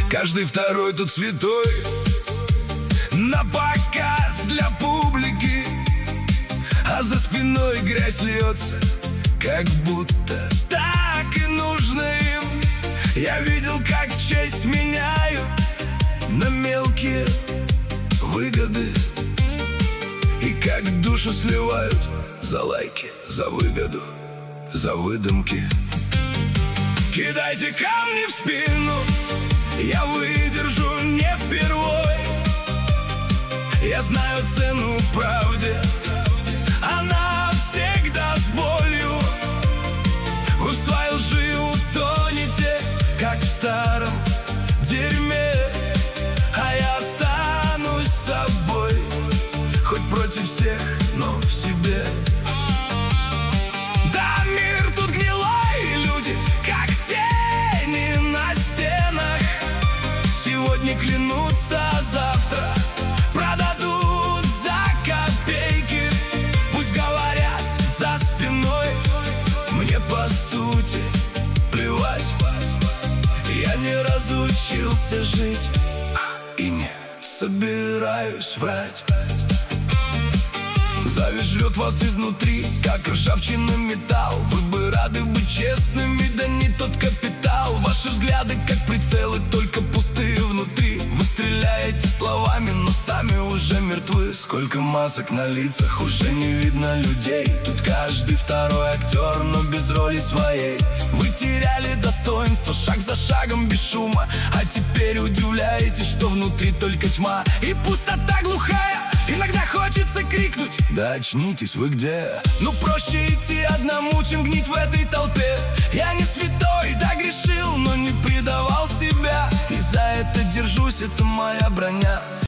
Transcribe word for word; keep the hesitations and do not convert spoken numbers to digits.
Каждый второй тут святой, на показ для публики, а за спиной грязь льется, как будто так и нужно им. Я видел, как честь меняют на мелкие выгоды, и как душу сливают за лайки, за выгоду, за выдумки. Кидайте камни в спину, я выдержу не впервой. Я знаю цену правде, она всегда с болью. Вы в своей лжи утонете, как в старом дерьме, а я останусь собой, хоть против всех, но в себе. Да, мир тут гнилой, и люди, как тени на стенах, сегодня клянутся, а завтра продадут за копейки. Пусть говорят за спиной, мне по сути плевать. Я не разучился жить и не собираюсь врать. Зависть жрет вас изнутри, как ржавчина металл. Вы бы рады быть честными, да не тот капитал. Ваши взгляды как прицелы, только пустые внутри. Вы стреляете словами, но сами уже мертвы. Сколько масок на лицах, уже не видно людей. Тут каждый второй актер, но без роли своей. Вы теряли достоинство шаг за шагом без шума, а теперь удивляетесь, что внутри только тьма и пустота глухая. Иногда хочется крикнуть: да очнитесь вы где? Ну проще идти одному, чем гнить в этой толпе. Я не святой, да грешил, но не предавал себя, и за это держусь, это моя броня.